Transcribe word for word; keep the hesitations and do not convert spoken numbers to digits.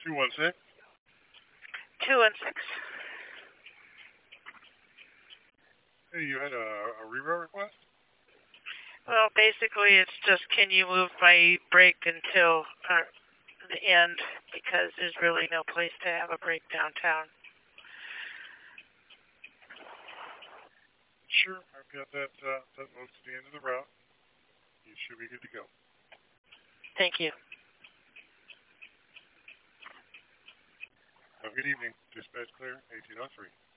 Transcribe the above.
two one six. two one six. Hey, you had a, a reroute request? Well, basically, it's just can you move my break until uh, the end because there's really no place to have a break downtown. Sure, I've got that uh, that moved to the end of the route. You should be good to go. Thank you. Have a good evening. Dispatch clear, eighteen oh three.